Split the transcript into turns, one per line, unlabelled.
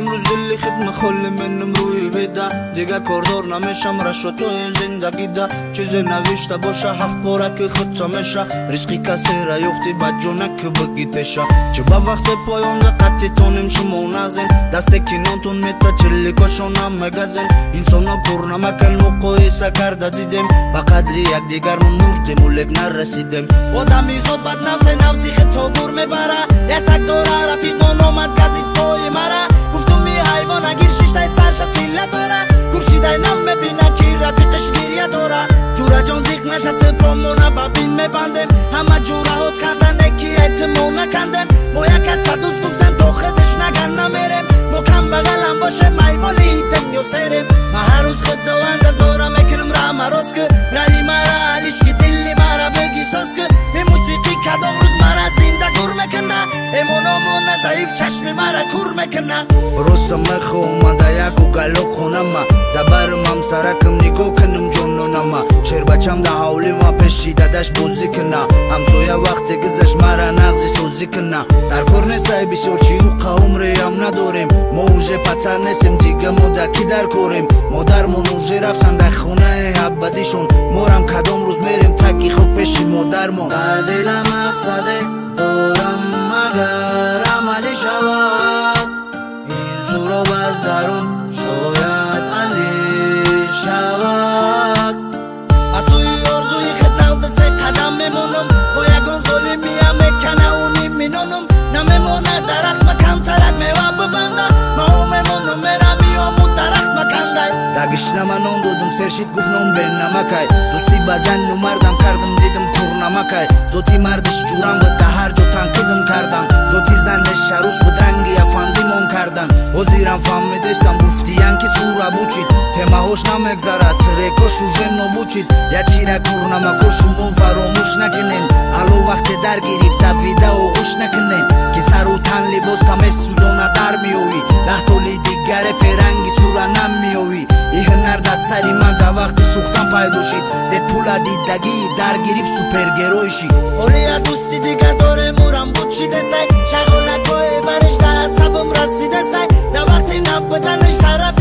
امروز دلی خدمه خل منم روی بده دیگه کردار نمیشم رشو تو زندگی ده چیز نوشته باشه هفت پارک خودتا میشه ریسقی کسی را یفتی بجونک بگیتشه چه با وقت پایان قطعی تونیم شما نزن دست کنانتون میتا چلی کشونم مگزن انسان ها کور نمکن مقایسه کرده دیدیم با قدری یک دیگرمون مردیم و لگ نرسیدیم آدمی زود بد نفسی خطا گور میبره یه سک داره رفیقان آمد گزید پای مره گفتم می حیوان اگیر شیشتای سرش سیله داره کورشیدای نم میبینه کی رفیقش گیریه داره جوره جان زیق نشد پامونه ببین میبندیم همه جوره هات کندن اکی اعتماع نکندیم با یک از دوست گفتم تو خودش نگن نمیریم ما کم بغلم باشه میمالی دنیا سیریم ما هر روز خداوند زارم میکنم را مراز که رهی مرا علیش که دلی مرا بگی ساز که این موسیقی کدام روز مرا زنده گور میکنه ایمونامون ضعیف چشم مرا کور میکنه روستم مخو اومده یکو گلوک خونم دبرم هم سرکم نگو کنم جنونم شیر بچم ده حولی ما پشیده دش بوزی کنه همسویه وقتی گذش مرا نغزی سوزی کنه در کور نیستای بسیار چی و قوم ریم نداریم ما اوژه پتر نیستیم دیگه مدکی در کوریم مادرمون اوژه رفتن در خونه ابدیشون مورم کدام روز میریم تکی خوب پیشی مادرمون در دلم مقصده دارم مگر عملی شود این زورا بزرون شاید علی شود اسوی ارزوی خدنه و دسته قدم میمونم با یکون ظلمی هم میکنه اونی مینونم نمیمونه درخت مکم ترک میوه ببنده ما او میمونم میرم میامو درخت مکنده دگشنه من اون دودم سرشید گفتنم بین نمکای دوستی بزن نو مردم کردم دیدم کور نمکای زوتی مردش جورم بده هر جو تنقیدم کردم زوتی زنش شروس بدرنگی افندیمون کردن وزیرم فهمیدستم گفتیان که سورا بوچید تما هوش نمگذاره ترکو شوژه نبوچید یا چیره کور نمکو شمون فراموش نکنین الو وقت در گرفته ویده و غوش نکنین که سر و تن لباس تمه سوزانه در میوی ده سالی دیگر پیرنگی سورا نمیوی ای هنر دست سری من تا وقتی سوختم پیدا شید دت پولا دیدگی در گرفت سوپر گروی شید اولیا دوستی دیگه داره مورم بوچی دستای شغلکای برش ده سبم رسید دستای ده وقتی نبودنش طرف